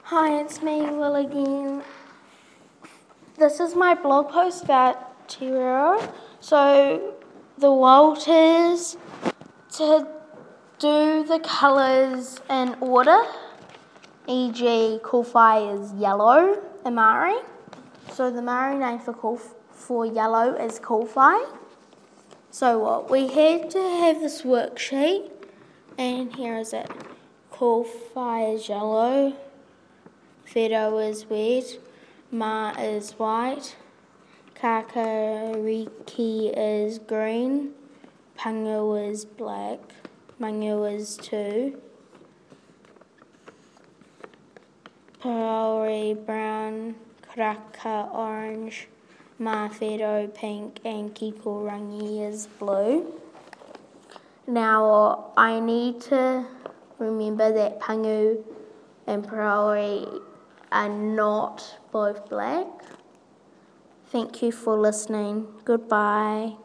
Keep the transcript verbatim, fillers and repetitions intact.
Hi, it's me, Will again. This is my blog post about Te Reo. So the Walt is to do the colours in order, for example Kōwhai is yellow in Māori. So the Māori name for, Ko, for yellow is Kōwhai. So what, we had to have this worksheet, and here is it. Kōwhai is yellow, Whiro is red, Ma is white, Kakariki is green, Pangu is black, Mangu is two, Paraori brown, Karaka orange, Mawhero pink, and Kikorangi is blue. Now I need to remember that Pangu and Paraori are not both black. Thank you for listening. Goodbye.